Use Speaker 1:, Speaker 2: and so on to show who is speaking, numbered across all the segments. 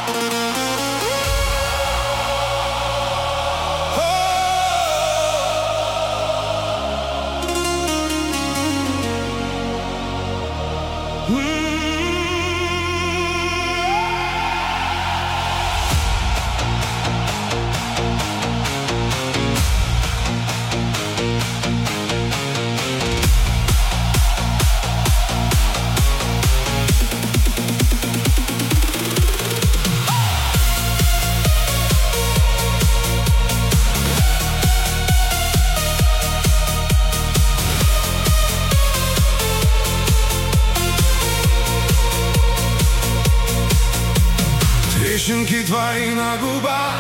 Speaker 1: Трещинки твои на губах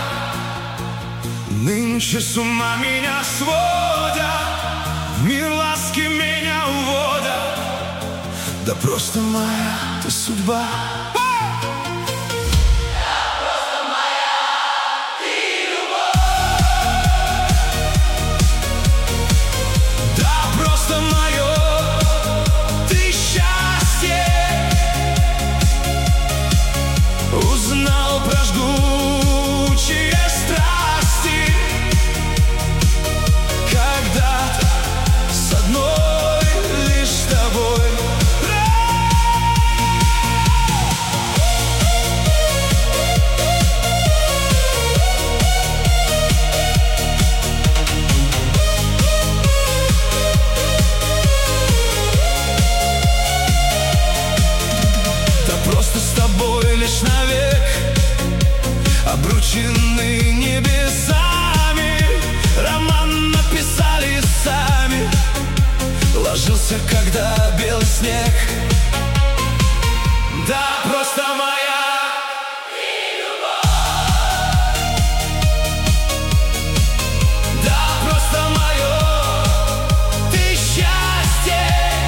Speaker 1: нынче с ума меня сводят, в мир ласки меня уводят. Да просто моя ты судьба. Узнал про жгучие страсти когда-то с одной лишь тобой. Да просто с тобой лишь навек обручены небесами, роман написали сами. Ложился, когда белый снег. Да, просто моя ты любовь. Да, просто мое ты счастье.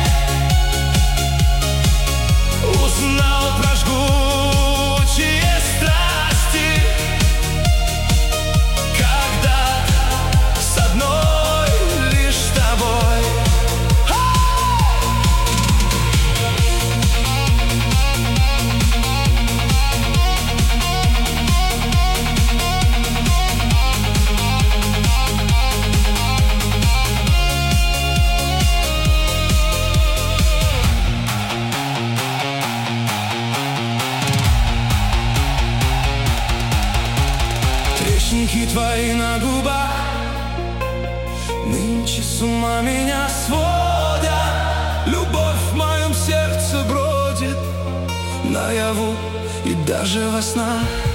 Speaker 1: Узнал про жгучие страсти когда-то с одной лишь тобой. Трещинки твои на губах нынче с ума меня сводят. Любовь в моем сердце бродит наяву и даже во снах.